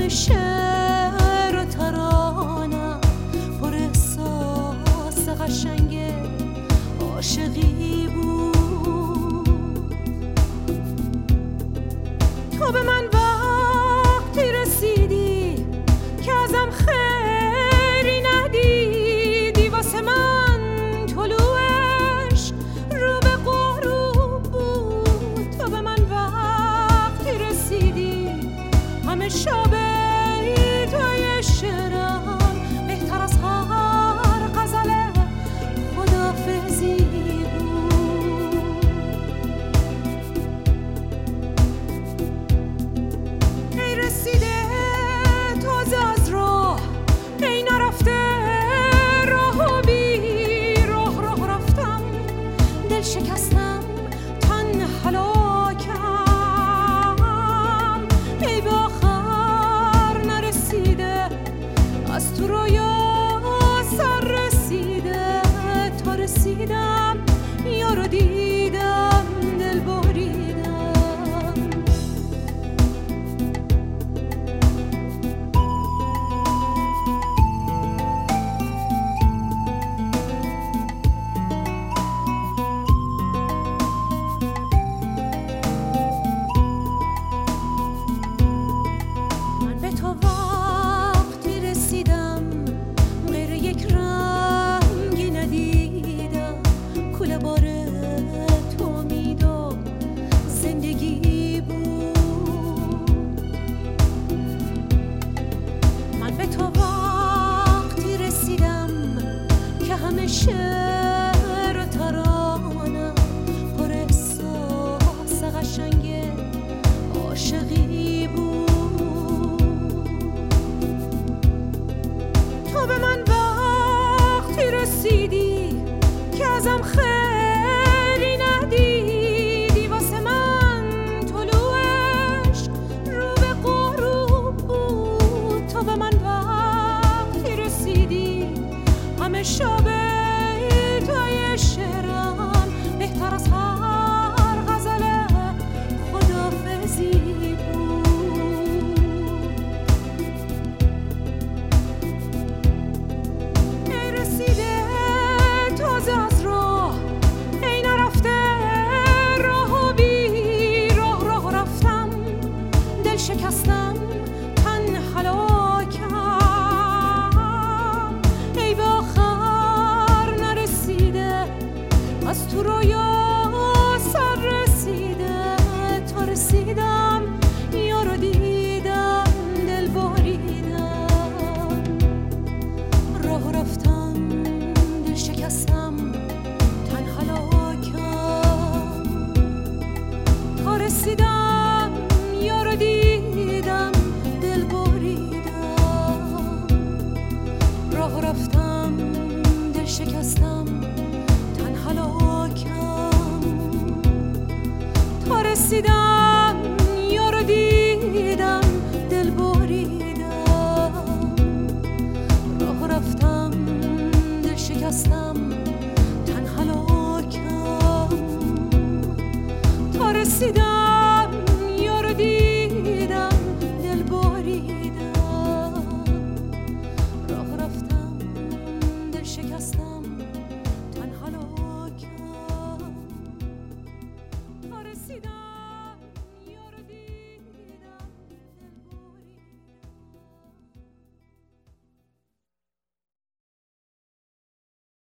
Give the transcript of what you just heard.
همه شعر و ترانم پر احساس قشنگ عاشقی بود. تو به من وقتی رسیدی که ازم خیری ندیدی، واسه من طلوعش رو به غروب بود. تو به من وقتی رسیدی همه شب توی شعرم بهتر از هر غزل خداحافظی بود. ای رسیده تازه از راه، ای نرفته راه و بی راه رفتم، دل شکستم تن هلاکم، ای به آخر نرسیده از تو رویا سر رسیده، تا رسیدم یارو دیدم دل بریدم. من به تو وقتی رسیدم غیر یک رنگی ندیدم، کوله بار تو امید و زندگی بود. من به تو وقتی رسیدم که همه شعر و ترانم پر احساس قشنگ عاشقی بود. تو به من وقتی رسیدی که ازم خیری ندیدی، واسه من طلوعش رو به غروب بود. تو به من وقتی رسیدی همه شب توی شعرم بهتر از هر غزل خداحافظی بود. ای رسیده تازه از راه، ای نرفته راه و بی راه رفتم، دل شکستم تن هلاکم، ای به آخر نرسیده از تو رویا سر رسیده، تا رسیدم یارو دیدم دل بریدم. راه رفتم دل شکستم تن هلاکم، تا رسیدم یارو دیدم دل بریدم. راه رفتم دل شکستم تن هلاکم، تا رسیدم یارو دیدم دل بریدم. راه رفتم دل شکستم تن هلاکم، تا رسیدم یارو دیدم دل بریدم. راه رفتم دل شکستم تن هلاکم، تا رسیدم